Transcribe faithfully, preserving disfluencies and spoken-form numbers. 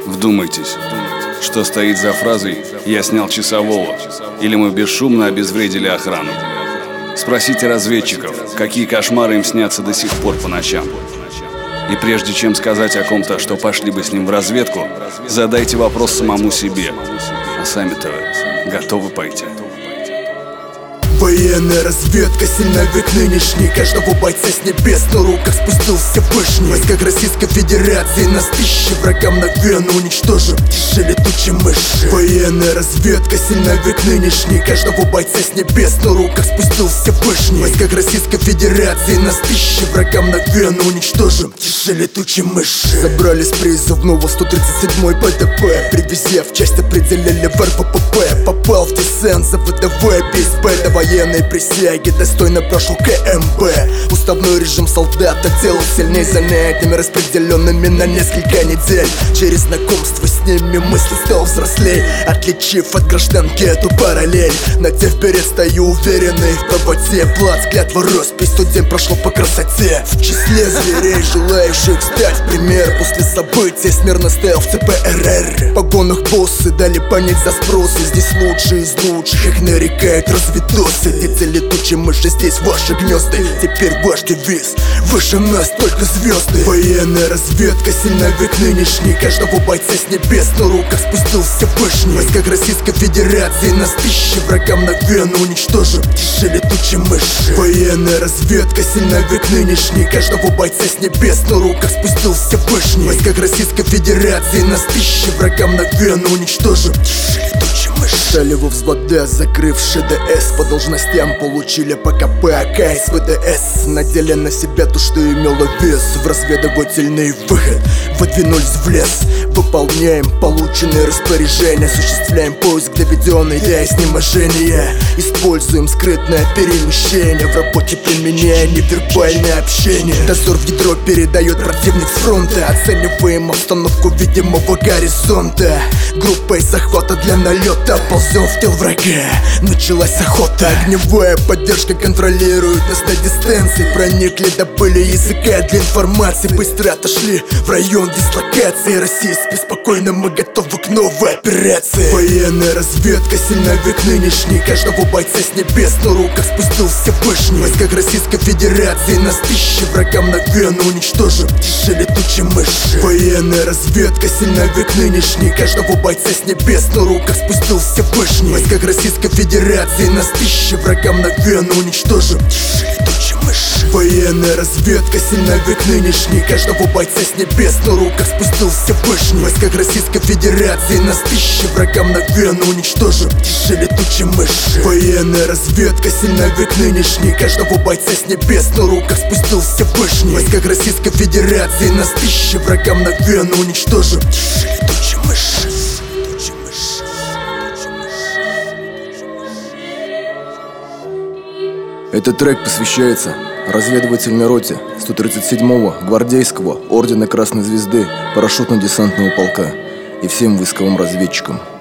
Вдумайтесь, что стоит за фразой «я снял часового» или «мы бесшумно обезвредили охрану». Спросите разведчиков, какие кошмары им снятся до сих пор по ночам. И прежде чем сказать о ком-то, что пошли бы с ним в разведку, задайте вопрос самому себе. А сами-то готовы пойти? Военная разведка, сильновик нынешний. Каждого бойца с небес на руках спустился Вышний. Войска Российской Федерации нас пищи врагам на вену уничтожим тише летучей мыши. Военная разведка, сильновик нынешний. Каждого бойца с небес на руках спустился Вышний. Войска Российской Федерации нас пищи врагам на вену уничтожим тише летучей мыши. Забрали с призывного сто тридцать седьмой ПДП, привезя в часть определили в эр вэ пэ пэ. Попал в десант за вэ дэ вэ без Б до военной присяги, достойно прошел ка эм бэ. Уставной режим солдата делал сильней занятиями, распределенными на несколько недель. Через знакомство с ними мысли стал взрослей, отличив от гражданки эту параллель. Надев вперед стою уверенный в правоте, плац, клятва, роспись, тот день прошел по красоте. В числе зверей, желающих стать в пример, после события смирно стоял в цэ пэ эр эр. В погонах боссы дали понять за спросы, здесь лучшие из лучших, их нарекают разведосы. Дети летучие мыши, здесь ваши гнезда. Теперь ваш девиз: выше нас только звезды. Военная разведка, сильновик нынешний. Каждого бойца с небес на руках спустился Вышний. Войска Российской Федерации нас пищи врагам на вену уничтожим тише летучей мыши. Военная разведка, сильновик нынешний. Каждого бойца с небес на руках спустился Вышний. Войска Российской Федерации нас пищи врагам на вену уничтожим тише летучей мыши. Стали во взвода, закрывши дэ эс. По должностям получили по ка пэ, а ка эс вэ дэ эс. Надели на себя то, что имело вес. В разведывательный выход выдвинулись в лес. Выполняем полученные распоряжения, осуществляем поиск, доведенный до изнеможения. Используем скрытное перемещение, в работе применяя невербальное общение. Дозор в ядро передает противник с фронта. Оцениваем обстановку видимого горизонта. Группой захвата для налета ползем в тыл врага. Началась охота. Огневая поддержка контролирует нас на дистанции. Проникли, добыли языка для информации. Быстро отошли в район дислокации. Россия спокойно, мы готовы к новой операции. Военная разведка, сильновик нынешний. Каждого бойца с небес на руках спустился Вышний. Войска Российской Федерации нас пищи врагам на вену уничтожим тише летучей мыши. Военная разведка, сильновик нынешний. Каждого бойца с небес на руках спустился Вышний. Войска Российской Федерации нас пищи врагам на вену уничтожим тише летучей мыши. Военная разведка, сильновик нынешний. Каждого бойца с небес на руках спустился Вышний. Войска Российской Федерации нас пищи врагам на вену уничтожим тише летучей мыши. Военная разведка, сильновик нынешний. Каждого бойца с небес на руках спустился Вышний. Войска Российской Федерации нас пищи врагам на вену уничтожим тише летучей мыши. Этот трек посвящается разведывательной роте сто тридцать седьмого гвардейского ордена Красной Звезды парашютно-десантного полка и всем войсковым разведчикам.